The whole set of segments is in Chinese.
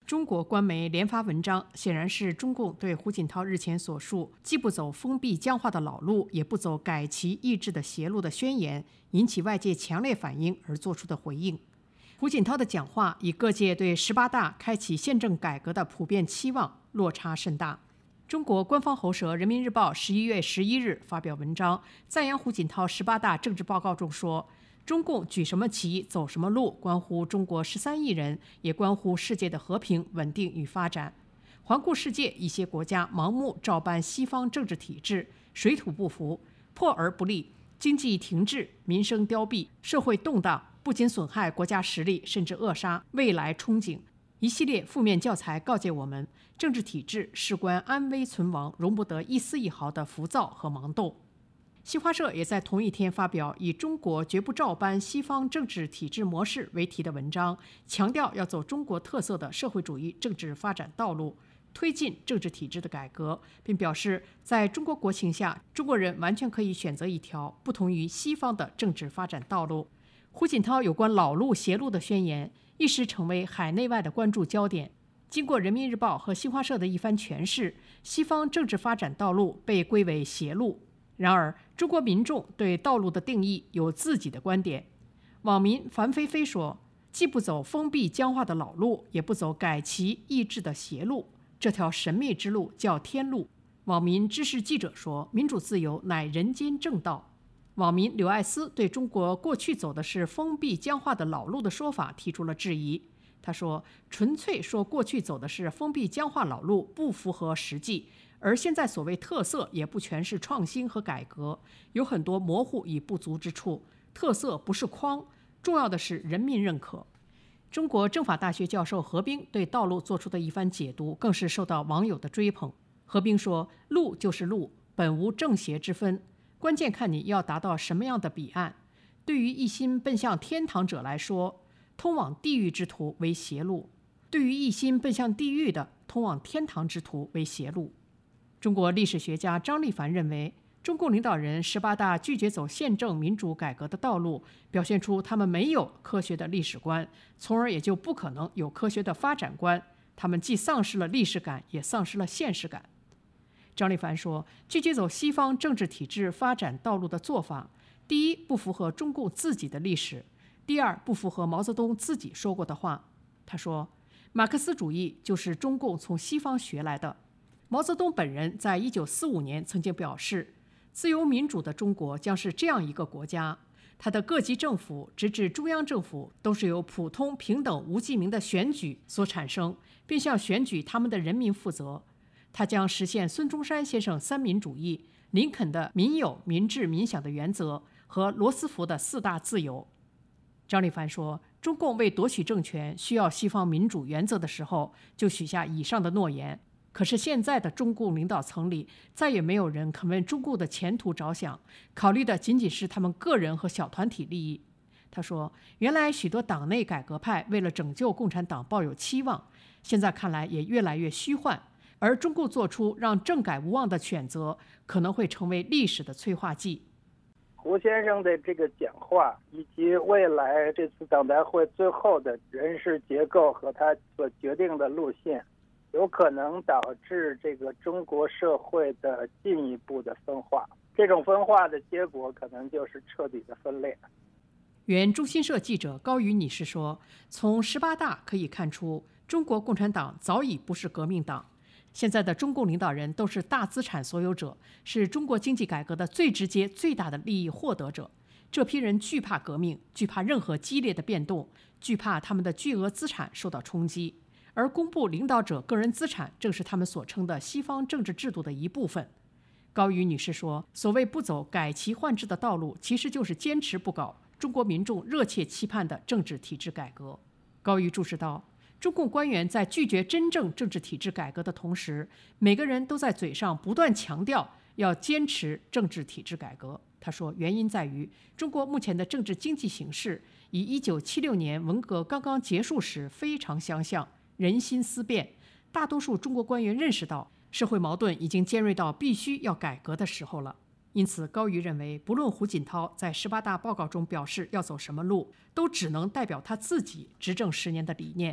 中国官媒连发文章，显然是中共对胡锦涛日前所述既不走封闭僵化的老路，也不走改旗易帜的邪路的宣言引起外界强烈反应而做出的回应。胡锦涛的讲话与各界对18大开启宪政改革的普遍期望落差甚大。中国官方喉舌《人民日报》11月11日发表文章，赞扬胡锦涛18大政治报告中说，中共举什么旗走什么路，关乎中国13亿人，也关乎世界的和平稳定与发展。环顾世界，一些国家盲目照搬西方政治体制，水土不服，破而不立，经济停滞，民生凋敝，社会动荡，不仅损害国家实力，甚至扼杀未来憧憬。一系列负面教材告诫我们，政治体制事关安危存亡，容不得一丝一毫的浮躁和盲动。新华社也在同一天发表以中国绝不照搬西方政治体制模式为题的文章，强调要走中国特色的社会主义政治发展道路，推进政治体制的改革，并表示在中国国情下，中国人完全可以选择一条不同于西方的政治发展道路。胡锦涛有关老路邪路的宣言一时成为海内外的关注焦点。经过人民日报和新华社的一番诠释，西方政治发展道路被归为邪路。然而，中国民众对道路的定义有自己的观点。网民樊菲菲说，既不走封闭僵化的老路，也不走改旗易帜的邪路，这条神秘之路叫天路。网民知识记者说，民主自由乃人间正道。网民刘爱思对中国过去走的是封闭僵化的老路的说法提出了质疑。他说，纯粹说过去走的是封闭僵化老路不符合实际，而现在所谓特色也不全是创新和改革，有很多模糊与不足之处。特色不是框，重要的是人民认可。中国政法大学教授何冰对道路做出的一番解读更是受到网友的追捧。何冰说，路就是路，本无正邪之分，关键看你要达到什么样的彼岸。对于一心奔向天堂者来说，通往地狱之途为邪路；对于一心奔向地狱的，通往天堂之途为邪路。中国历史学家张立凡认为，中共领导人18大拒绝走宪政民主改革的道路，表现出他们没有科学的历史观，从而也就不可能有科学的发展观。他们既丧失了历史感，也丧失了现实感。张立凡说，拒绝走西方政治体制发展道路的做法，第一，不符合中共自己的历史；第二，不符合毛泽东自己说过的话。他说，马克思主义就是中共从西方学来的。毛泽东本人在1945年曾经表示，自由民主的中国将是这样一个国家，它的各级政府直至中央政府都是由普通平等无记名的选举所产生，并向选举他们的人民负责。它将实现孙中山先生三民主义、林肯的民有、民治、民享的原则和罗斯福的4大自由。张立凡说，中共为夺取政权需要西方民主原则的时候，就许下以上的诺言。可是现在的中共领导层里，再也没有人肯为中共的前途着想，考虑的仅仅是他们个人和小团体利益。他说，原来许多党内改革派为了拯救共产党抱有期望，现在看来也越来越虚幻，而中共做出让政改无望的选择，可能会成为历史的催化剂。 胡先生的这个讲话，以及未来这次党代会最后的人事结构和他所决定的路线，有可能导致这个中国社会的进一步的分化。这种分化的结果可能就是彻底的分裂。 原中新社记者高瑜女士说，从18大可以看出，中国共产党早已不是革命党。现在的中共领导人都是大资产所有者，是中国经济改革的最直接、最大的利益获得者。这批人惧怕革命，惧怕任何激烈的变动，惧怕他们的巨额资产受到冲击。而公布领导者个人资产，正是他们所称的西方政治制度的一部分。高瑜女士说，所谓不走改旗换制的道路，其实就是坚持不搞中国民众热切期盼的政治体制改革。高瑜注释道，中共官员在拒绝真正政治体制改革的同时，每个人都在嘴上不断强调要坚持政治体制改革。他说，原因在于中国目前的政治经济形势与1976年文革刚刚结束时非常相像，人心思变，大多数中国官员认识到社会矛盾已经尖锐到必须要改革的时候了。因此，高瑜认为，不论胡锦涛在18大报告中表示要走什么路，都只能代表他自己执政10年的理念，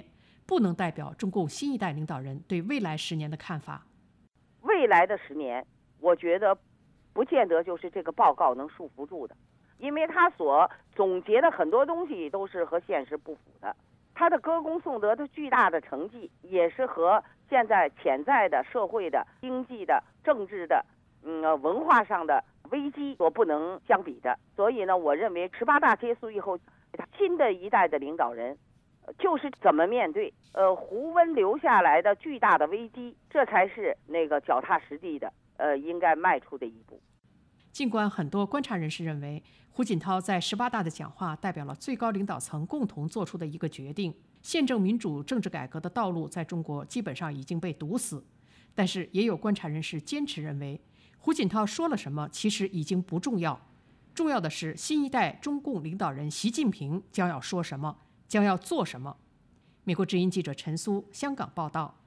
不能代表中共新一代领导人对未来10年的看法。 未来的10年，我觉得不见得就是这个报告能束缚住的，因为他所总结的很多东西都是和现实不符的。他的歌功颂德的巨大的成绩，也是和现在潜在的社会的、经济的、政治的、文化上的危机所不能相比的。所以呢，我认为18大结束以后，新的一代的领导人就是怎么面对胡温留下来的巨大的危机，这才是那个脚踏实地的应该迈出的一步。 尽管很多观察人士认为胡锦涛在18大的讲话代表了最高领导层共同做出的一个决定，宪政民主政治改革的道路在中国基本上已经被堵死，但是也有观察人士坚持认为，胡锦涛说了什么其实已经不重要，重要的是新一代中共领导人习近平将要说什么，将要做什么。美国之音记者陈苏，香港报道。